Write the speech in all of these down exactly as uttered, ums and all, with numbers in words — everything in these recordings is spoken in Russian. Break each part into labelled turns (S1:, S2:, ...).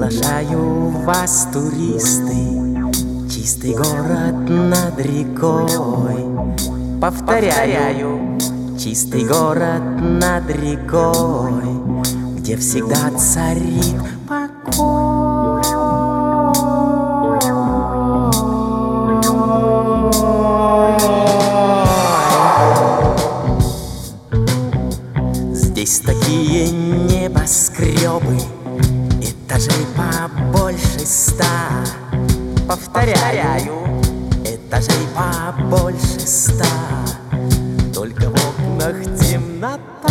S1: Приглашаю вас, туристы, чистый город над рекой. Повторяю, чистый город над рекой, где всегда царит покой. Здесь такие небоскребы, этажей побольше ста. Повторяю, этажей побольше ста. Только в окнах темнота.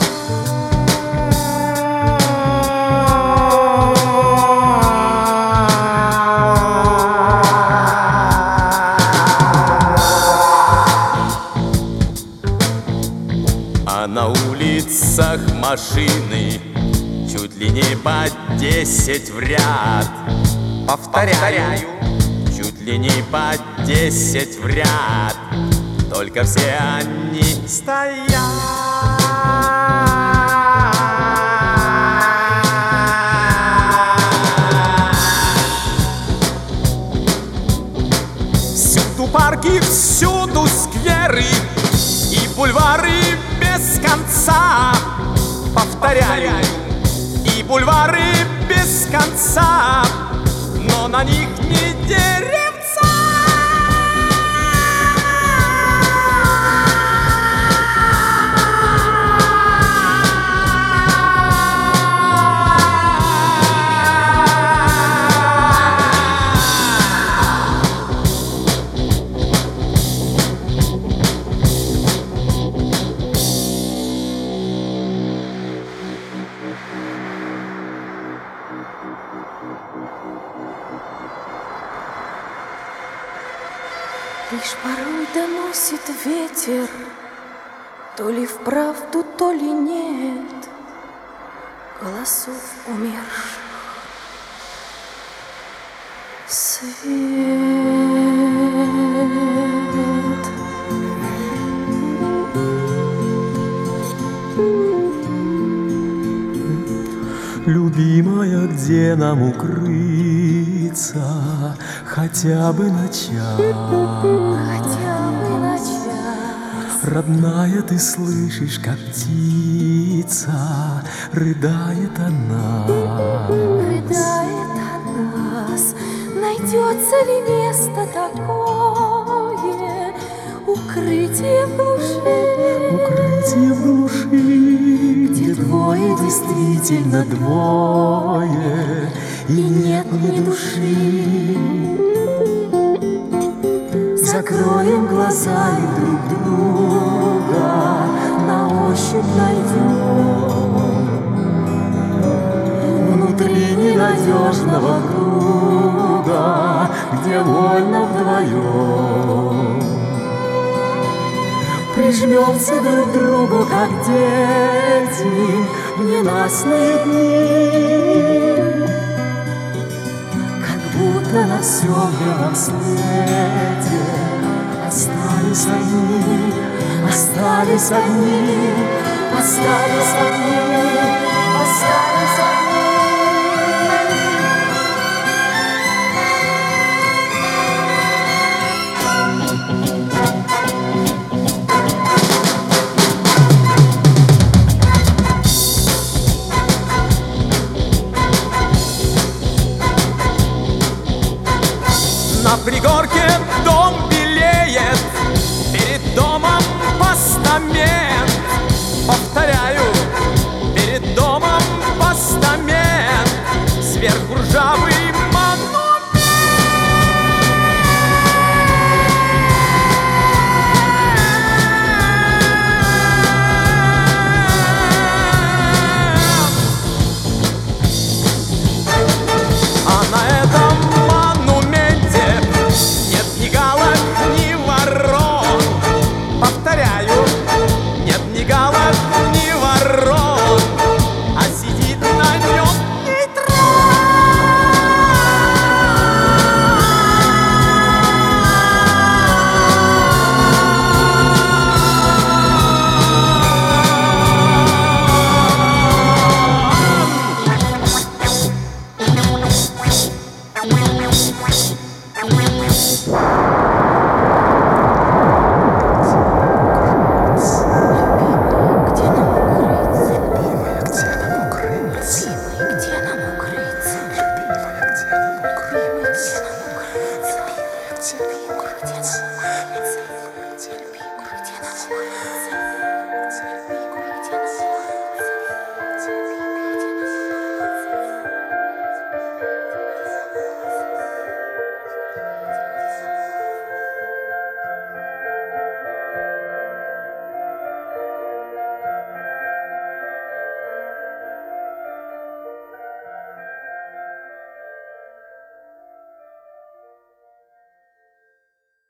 S1: А на улицах машины чуть ли не по десять в ряд. Повторяю, чуть ли не по десять в ряд. Только все они стоят. Всюду парки, всюду скверы и бульвары без конца. Повторяю, и бульвары без конца, но на них не деревца.
S2: Лишь порой доносит ветер, то ли вправду, то ли нет, голосов умерших. Свет.
S1: Любимая, где нам укрыться хотя бы на час?
S2: Хотя бы на час.
S1: Родная, ты слышишь, как птица рыдает о нас.
S2: Рыдает о нас. Найдется ли место такое, укрытие в глуши?
S1: Укрытие в глуши, где двое действительно двое, и нет ни души.
S2: Закроем глаза и друг друга на ощупь найдем внутри ненадежного круга, где вольно вдвоем. Прижмемся друг к другу, как дети в ненастные дни, как будто на всем белом свете остались одни, остались одни, остались одни, остались одни.
S1: На пригорке дом белеет, перед домом постамент. Повторяю, перед домом постамент.
S2: Целуется.